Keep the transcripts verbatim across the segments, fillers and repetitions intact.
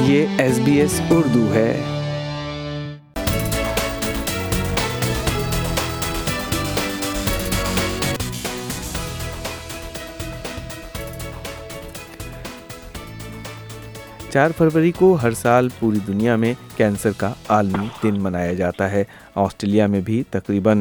یہ S B S Urdu ہے۔ چار فروری کو ہر سال پوری دنیا میں کینسر کا عالمی دن منایا جاتا ہے۔ آسٹریلیا میں بھی تقریباً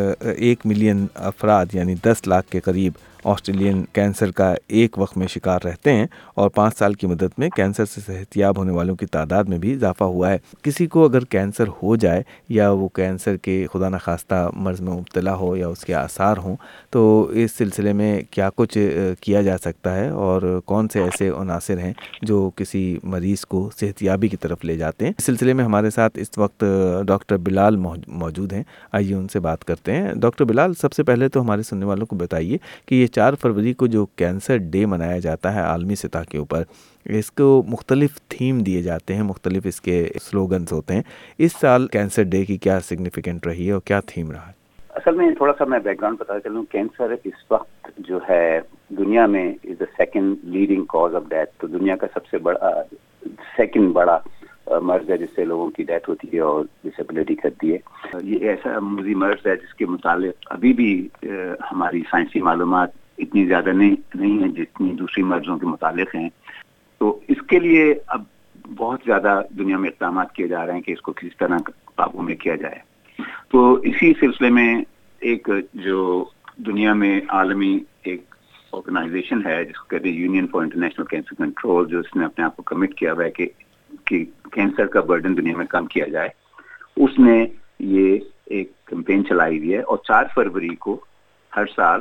ایک ملین افراد یعنی دس لاکھ کے قریب آسٹریلین کینسر کا ایک وقت میں شکار رہتے ہیں، اور پانچ سال کی مدت میں کینسر سے صحت یاب ہونے والوں کی تعداد میں بھی اضافہ ہوا ہے۔ کسی کو اگر کینسر ہو جائے یا وہ کینسر کے خدا نخواستہ مرض میں مبتلا ہو یا اس کے آثار ہوں، تو اس سلسلے میں کیا کچھ کیا جا سکتا ہے اور کون سے ایسے عناصر ہیں جو کسی مریض کو صحت یابی کی طرف لے جاتے ہیں؟ اس سلسلے میں ہمارے ساتھ اس وقت ڈاکٹر بلال موجود ہیں، آئیے ان سے بات کرتے ہیں۔ ڈاکٹر بلال، سب سے پہلے تو ہمارے سننے والوں کو بتائیے کہ یہ چار فروری کو جو کینسر ڈے منایا جاتا ہے عالمی سطح کے اوپر، اس کو مختلف تھیم دیے جاتے ہیں، مختلف اس کے سلوگنز ہوتے ہیں۔ اس سال کینسر ڈے کی کیا سگنیفیکنٹ رہی ہے اور کیا تھیم رہا ہے؟ اصل میں تھوڑا سا میں بیک گراؤنڈ بتا چلوں، کینسر اس وقت جو ہے دنیا میں is the second leading cause of death, تو دنیا کا سب سے بڑا سیکنڈ بڑا مرض ہے جس سے لوگوں کی ڈیتھ ہوتی ہے اور ڈسیبلٹی کرتی ہے۔ یہ ایسا موذی مرض ہے جس کے متعلق ابھی بھی ہماری سائنسی معلومات اتنی زیادہ نہیں نہیں ہیں جتنی دوسری مرضوں کے متعلق ہیں، تو اس کے لیے اب بہت زیادہ دنیا میں اقدامات کیے جا رہے ہیں کہ اس کو کس طرح قابو میں کیا جائے۔ تو اسی سلسلے میں ایک جو دنیا میں عالمی ایک آرگنائزیشن ہے جس کو کہتے ہیں Union for International Cancer Control, جو اس نے اپنے آپ کو کمٹ کیا ہوا ہے کہ کہ کینسر کا برڈن دنیا میں کم کیا جائے، اس نے یہ ایک کیمپین چلائی ہوئی ہے، اور چار فروری کو ہر سال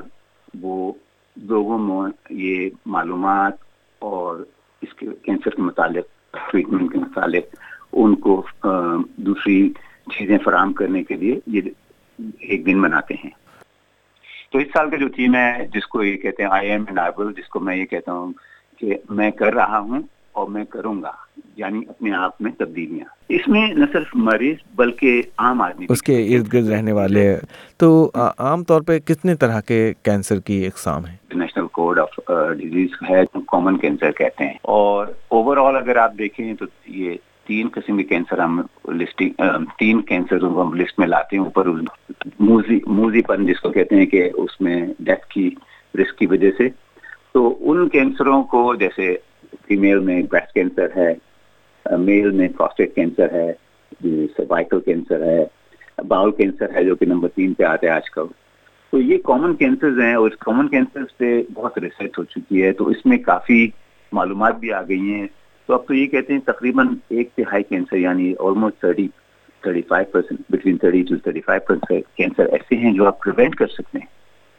وہ لوگوں میں یہ معلومات اور اس کے کینسر کے متعلق ٹریٹمنٹ کے متعلق ان کو دوسری چیزیں فراہم کرنے کے لیے یہ ایک دن مناتے ہیں۔ تو اس سال کا جو تھیم ہے جس کو یہ کہتے ہیں آئی ایم اینڈ آئی ول، جس کو میں یہ کہتا ہوں کہ میں کر رہا ہوں اور میں کروں گا، یعنی اپنے آپ میں تبدیلیاں۔ اس میں نہ صرف مریض بلکہ عام آدمی اس کے ارد گرد رہنے والے۔ تو عام طور پہ کتنے طرح کے کینسر کی اقسام ہیں؟ نیشنل کوڈ آف ڈیزیز ہے، کامن کینسر کہتے ہیں، اور اوور آل اگر آپ دیکھیں تو یہ تین قسم کے کینسر ہم لسٹنگ تین کینسر ہم لسٹ میں لاتے ہیں اوپر، موذی موذی پن جس کو کہتے ہیں کہ اس میں ڈیتھ کی رسک کی وجہ سے، تو ان کینسروں کو جیسے فیمیل میں بریسٹ کینسر ہے، میل میں پروسٹیٹ کینسر ہے، سروائکل کینسر ہے، باؤل کینسر ہے جو کہ نمبر تین پہ آتا ہے آج کل۔ تو یہ کامن کینسرز ہیں، اور اس کامن کینسرز پہ بہت ریسرچ ہو چکی ہے، تو اس میں کافی معلومات بھی آ گئی ہیں۔ تو اب تو یہ کہتے ہیں تقریباً ایک تہائی کینسر یعنی almost thirty thirty five percent between thirty two thirty five percent cancer ایسے ہیں جو آپ پریونٹ کر سکتے ہیں،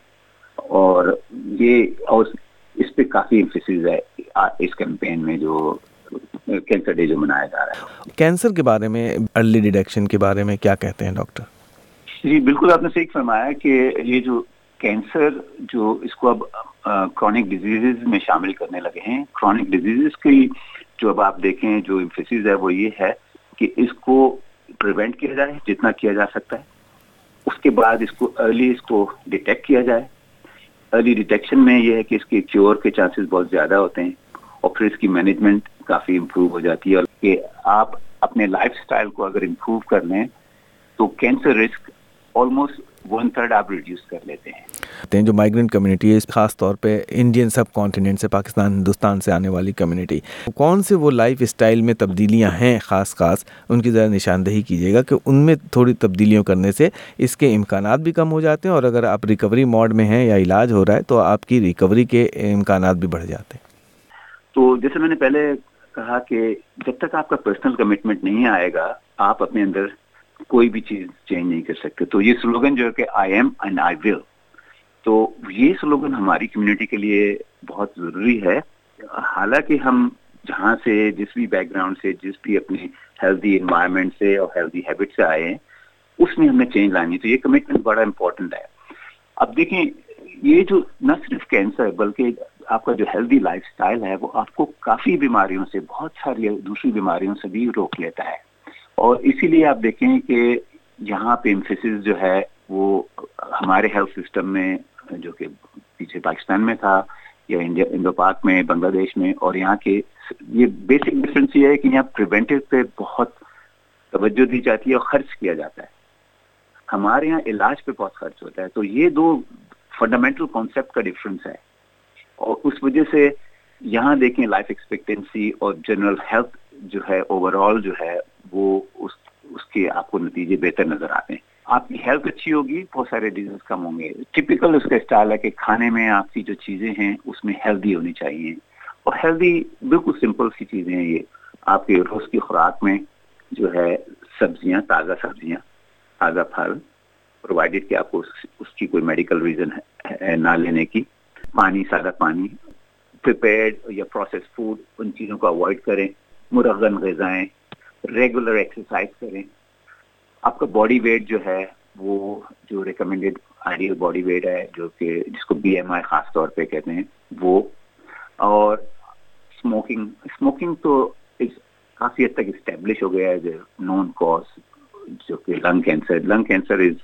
اور یہ اور اس پہ کافی امفیسس ہے اس کیمپین میں جو کینسر ڈے جو منایا جا رہا ہے۔ کینسر کے بارے میں، ارلی ڈیٹیکشن کے بارے میں کیا کہتے ہیں ڈاکٹر؟ جی بالکل، آپ نے صحیح فرمایا کہ یہ جو کینسر جو اس کو اب کرونک ڈیزیزز میں شامل کرنے لگے ہیں۔ کرونک ڈیزیزز کی جو اب آپ دیکھیں جو امفیسس ہے وہ یہ ہے کہ اس کو پریونٹ کیا جائے جتنا کیا جا سکتا ہے، اس کے بعد اس کو ارلی اس کو ڈیٹیکٹ کیا جائے۔ ارلی ڈیٹیکشن میں یہ ہے کہ اس کے کیور کے چانسز بہت زیادہ ہوتے ہیں، اور پھر اس کی مینجمنٹ کافی امپروو ہو جاتی ہے، اور کہ آپ اپنے لائف سٹائل کو اگر امپروو کر لیں تو cancer risk almost one third آپ ریڈیوس کر لیتے ہیں۔ جو مائیگرنٹ کمیونٹی ہے، خاص طور پہ انڈین سب کانٹیننٹ سے، پاکستان ہندوستان سے آنے والی کمیونٹی، کون سے وہ لائف اسٹائل میں تبدیلیاں ہیں خاص خاص ان کی ذرا نشاندہی کیجیے گا کہ ان میں تھوڑی تبدیلیوں کرنے سے اس کے امکانات بھی کم ہو جاتے ہیں، اور اگر آپ ریکوری موڈ میں ہیں یا علاج ہو رہا ہے تو آپ کی ریکوری کے امکانات بھی بڑھ جاتے ہیں۔ تو جیسے میں نے پہلے کہا کہ جب تک آپ کا پرسنل کمٹمنٹ نہیں آئے گا آپ اپنے اندر کوئی بھی چیز چینج نہیں کر سکتے۔ تو یہ سلوگن جو ہے کہ آئی ایم اینڈ آئی ول، تو یہ سلوگن ہماری کمیونٹی کے لیے بہت ضروری ہے۔ حالانکہ ہم جہاں سے جس بھی بیک گراؤنڈ سے، جس بھی اپنی ہیلدی انوائرمنٹ سے اور ہیلدی ہیبٹ سے آئے ہیں، اس میں ہم نے چینج لانی ہے، تو یہ کمٹمنٹ بڑا امپورٹنٹ ہے۔ اب دیکھیں یہ جو نہ صرف کینسر بلکہ آپ کا جو ہیلدی لائف سٹائل ہے وہ آپ کو کافی بیماریوں سے، بہت ساری دوسری بیماریوں سے بھی روک لیتا ہے، اور اسی لیے آپ دیکھیں کہ یہاں پہ امفیسس جو ہے وہ ہمارے ہیلتھ سسٹم میں جو کہ پیچھے پاکستان میں تھا یا انڈیا انڈو پاک میں، بنگلہ دیش میں، اور یہاں کے ये बेसिक डिफरेंस ये है कि यहाँ प्रिवेंटिव पे बहुत तवज्जो दी जाती है और खर्च किया जाता है, हमारे यहाँ इलाज पे बहुत खर्च होता है। तो ये दो फंडामेंटल कॉन्सेप्ट का डिफरेंस है, और उस वजह से यहाँ देखें लाइफ एक्सपेक्टेंसी और जनरल हेल्थ जो है ओवरऑल जो है वो उस उसके आपको नतीजे बेहतर नजर आते हैं। आपकी हेल्थ अच्छी होगी, बहुत सारे डिजीज कम होंगे। टिपिकल उसका स्टाइल है कि खाने में आपकी जो चीजें हैं उसमें हेल्दी होनी चाहिए, और हेल्दी बिल्कुल सिंपल सी चीजें हैं ये। आपके रोज की खुराक में जो है सब्जियां, ताज़ा सब्जियां, ताज़ा फल, प्रोवाइडेड कि आपको उस, उसकी कोई मेडिकल रीजन है, है ना लेने की, पानी, सादा पानी, प्रिपेयर्ड या प्रोसेस फूड, उन चीज़ों को अवॉइड करें, मुरगन ग़िज़ाएं, रेगुलर एक्सरसाइज करें। आपका बॉडी वेट जो है वो जो रिकमेंडेड आइडियल बॉडी वेट है, जो कि जिसको बी एम आई खास तौर पे कहते हैं वो, और स्मोकिंग स्मोकिंग तो इस काफ़ी हद तक इस्टेब्लिश हो गया है एज नॉन कॉज, जो कि lung cancer lung cancer is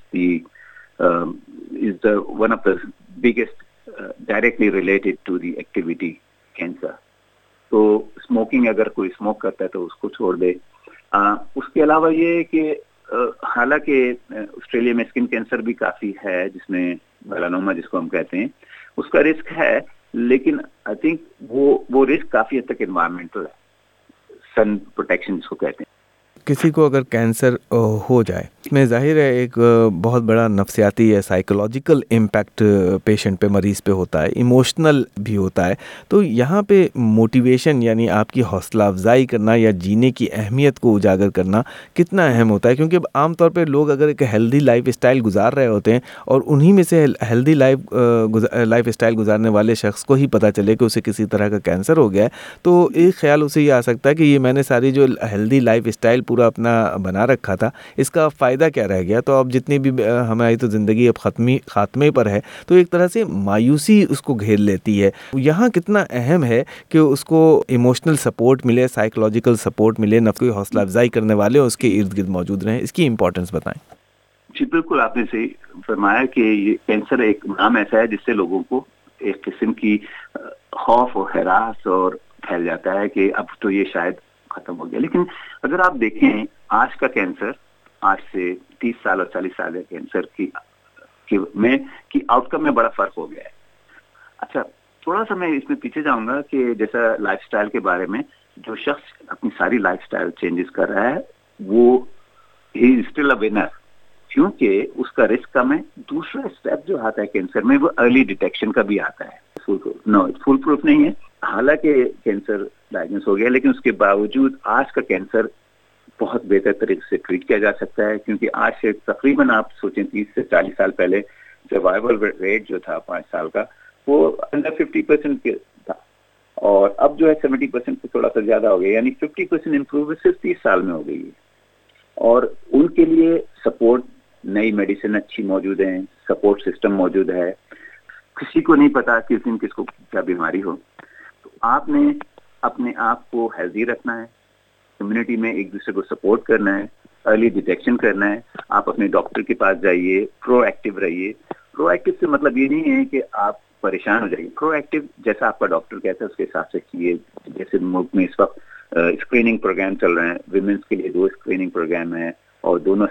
the is the one of the biggest directly related to the activity cancer. तो स्मोकिंग अगर कोई स्मोक करता है तो उसको छोड़ दे। uh, उसके अलावा ये है कि uh, हालांकि ऑस्ट्रेलिया में स्किन कैंसर भी काफ़ी है, जिसमें मेलानोमा जिसको हम कहते हैं, उसका रिस्क है, लेकिन आई थिंक वो वो रिस्क काफ़ी हद तक एनवायरमेंटल है, सन प्रोटेक्शन जिसको कहते हैं। किसी को अगर कैंसर हो जाए, इसमें जाहिर है एक बहुत बड़ा नफ्सियाती या साइकोलॉजिकल इम्पैक्ट पेशेंट पे, मरीज़ पे होता है, इमोशनल भी होता है। तो यहाँ पे मोटिवेशन यानी आपकी हौसला अफजाई करना या जीने की अहमियत को उजागर करना कितना अहम होता है, क्योंकि आम तौर पे लोग अगर एक हेल्दी लाइफ स्टाइल गुजार रहे होते हैं और उन्हीं में से हेल्दी लाइफ लाइफ स्टाइल गुजारने वाले शख्स को ही पता चले कि उसे किसी तरह का कैंसर हो गया है, तो एक ख्याल उसे ये आ सकता है कि ये मैंने सारी जो हेल्दी लाइफ स्टाइल पूरा अपना बना रखा था, इसका फ़ायदा क्या रह गया। तो अब जितनी भी हमारी तो ज़िंदगी अब ख़त्मी खात्मे पर है, तो एक तरह से मायूसी उसको घेर लेती है। यहाँ कितना अहम है कि उसको इमोशनल सपोर्ट मिले, साइकोलॉजिकल सपोर्ट मिले, नफ्स की हौसला अफजाई करने वाले उसके इर्द गिर्द मौजूद रहें, इसकी इम्पोर्टेंस बताएं। जी बिल्कुल, आपने सही फरमाया कि ये कैंसर एक नाम ऐसा है जिससे लोगों को एक किस्म की खौफ और हरास और फैल जाता है कि अब तो ये शायद खत्म हो गया। लेकिन अगर आप देखें आज का कैंसर, आज से तीस साल और चालीस साल के कैंसर की, की में की आउटकम में बड़ा फर्क हो गया है। अच्छा, थोड़ा सा मैं इसमें पीछे जाऊंगा कि जैसा लाइफस्टाइल के बारे में, जो शख्स अपनी सारी लाइफस्टाइल चेंजेस कर रहा है वो he is still a winner, क्योंकि उसका रिस्क कम है। दूसरा स्टेप जो आता है कैंसर में वो अर्ली डिटेक्शन का भी आता है। Foolproof no foolproof नहीं है, हालांकि कैंसर डायग्नोस हो गया, लेकिन उसके बावजूद आज का कैंसर बहुत बेहतर तरीके से ट्रीट किया जा सकता है, क्योंकि आज से तकरीबन आप सोचें तीस से चालीस साल पहले सर्वाइवल रेट जो था पाँच साल का वो अंडर फिफ्टी परसेंट था, और अब जो है सेवेंटी परसेंट से थोड़ा सा ज्यादा हो गया, यानी फिफ्टी परसेंट इम्प्रूवमेंट सिर्फ तीस साल में हो गई है। और उनके लिए सपोर्ट, नई मेडिसिन अच्छी मौजूद है, सपोर्ट सिस्टम मौजूद है। किसी को नहीं पता किस दिन किसको क्या बीमारी हो, तो आपने अपने आप को हेल्दी रखना है, कम्युनिटी में एक दूसरे को सपोर्ट करना है, अर्ली डिटेक्शन करना है। आप अपने डॉक्टर के पास जाइए, प्रोएक्टिव रहिए। प्रोएक्टिव से मतलब ये नहीं है कि आप परेशान हो जाइए, प्रोएक्टिव जैसा आपका डॉक्टर कहता है उसके हिसाब से किए। जैसे मुल्क में इस वक्त स्क्रीनिंग प्रोग्राम चल रहे हैं, विमेंस के लिए दो स्क्रीनिंग प्रोग्राम है, और दोनों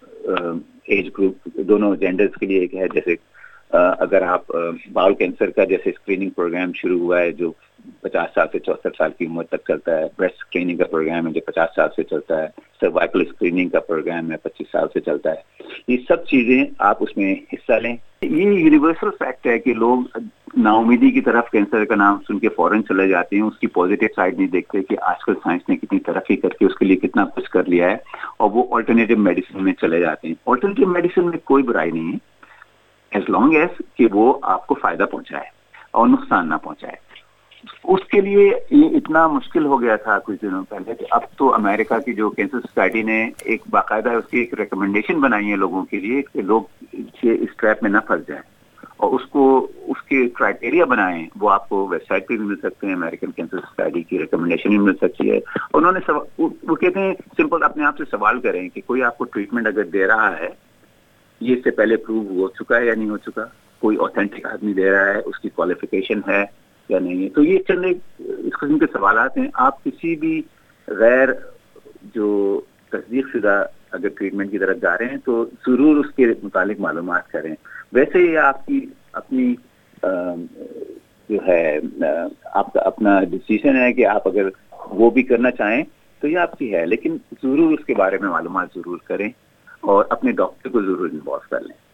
एज ग्रुप, दोनों जेंडर्स के लिए एक है। जैसे अगर आप बाउल कैंसर का जैसे स्क्रीनिंग प्रोग्राम शुरू हुआ है जो पचास साल से चौसठ साल की उम्र तक चलता है, ब्रेस्ट स्क्रीनिंग का प्रोग्राम है जो पचास साल से चलता है, सर्वाइकल स्क्रीनिंग का प्रोग्राम है पच्चीस साल से चलता है। ये सब चीजें आप उसमें हिस्सा लें। ये यूनिवर्सल फैक्ट है कि लोग नाउमीदी की तरफ कैंसर का नाम सुन के फौरन चले जाते हैं, उसकी पॉजिटिव साइड नहीं देखते कि आजकल साइंस ने कितनी तरक्की करके उसके लिए कितना कुछ कर लिया है, और वो ऑल्टरनेटिव मेडिसिन में चले जाते हैं। ऑल्टरनेटिव मेडिसिन में कोई बुराई नहीं है, एज लॉन्ग एज कि वो आपको फायदा पहुंचाए और नुकसान ना पहुंचाए। उसके लिए ये इतना मुश्किल हो गया था कुछ दिनों पहले कि अब तो अमेरिका की जो कैंसर सोसाइटी ने एक बाकायदा उसकी एक रिकमेंडेशन बनाई है लोगों के लिए कि लोग इस ट्रैप में ना फंस जाएं, और उसको उसके क्राइटेरिया बनाएं। वो आपको वेबसाइट पे भी मिल सकते हैं, अमेरिकन कैंसर सोसाइटी की रिकमेंडेशन भी मिल सकती है। उन्होंने सव, वो, वो कहते हैं सिंपल अपने आप से सवाल करें कि कोई आपको ट्रीटमेंट अगर दे रहा है, ये इससे पहले प्रूव हो चुका है या नहीं हो चुका, कोई ऑथेंटिक आदमी दे रहा है, उसकी क्वालिफिकेशन है, یا نہیں ہے. تو یہ چند ایک اس قسم کے سوالات ہیں. آپ کسی بھی غیر جو تصدیق شدہ اگر ٹریٹمنٹ کی طرف جا رہے ہیں تو ضرور اس کے متعلق معلومات کریں. ویسے یہ آپ کی اپنی جو ہے آپ کا اپنا ڈیسیژن ہے کہ آپ اگر وہ بھی کرنا چاہیں تو یہ آپ کی ہے, لیکن ضرور اس کے بارے میں معلومات ضرور کریں اور اپنے ڈاکٹر کو ضرور انوالو کر لیں.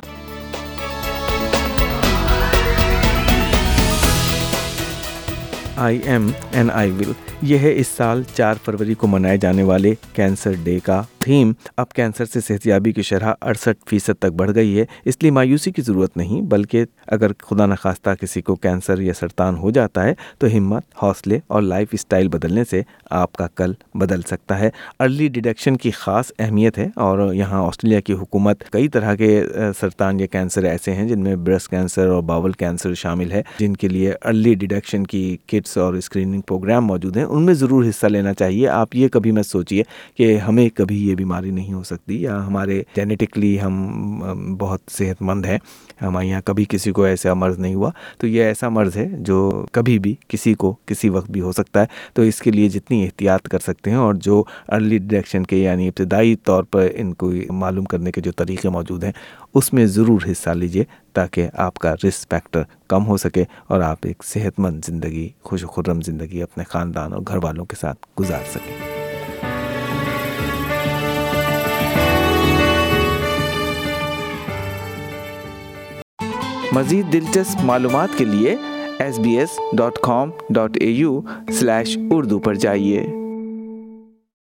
آئی ایم اینڈ آئی ول, یہ ہے اس سال چار فروری کو منائے جانے والے کینسر ڈے کا تھیم. اب کینسر سے صحتیابی کی شرح اڑسٹھ فیصد تک بڑھ گئی ہے, اس لیے مایوسی کی ضرورت نہیں, بلکہ اگر خدا نخواستہ کسی کو کینسر یا سرطان ہو جاتا ہے تو ہمت, حوصلے اور لائف اسٹائل بدلنے سے آپ کا کل بدل سکتا ہے. ارلی ڈیٹیکشن کی خاص اہمیت ہے اور یہاں آسٹریلیا کی حکومت کئی طرح کے سرطان یا کینسر ایسے ہیں جن میں بریسٹ کینسر اور باول کینسر شامل ہے, جن کے لیے ارلی ڈیٹیکشن کی کٹس اور اسکریننگ پروگرام موجود ہیں. ان میں ضرور حصہ لینا چاہیے. آپ یہ کبھی مت سوچیے کہ ہمیں کبھی یہ بیماری نہیں ہو سکتی یا ہمارے جینیٹکلی ہم بہت صحت مند ہیں, ہمارے یہاں کبھی کسی کو ایسا مرض نہیں ہوا. تو یہ ایسا مرض ہے جو کبھی بھی کسی کو کسی وقت بھی ہو سکتا ہے. تو اس کے لیے جتنی احتیاط کر سکتے ہیں اور جو ارلی ڈیٹیکشن کے یعنی ابتدائی طور پر ان کو معلوم کرنے کے جو طریقے موجود ہیں اس میں ضرور حصہ لیجیے تاکہ آپ کا رسک فیکٹر کم ہو سکے اور آپ ایک صحت مند زندگی, خوش و خرم زندگی اپنے خاندان اور گھر والوں کے ساتھ گزار سکیں. مزید دلچسپ معلومات کے لیے S B S dot com dot A U slash Urdu پر جائیے.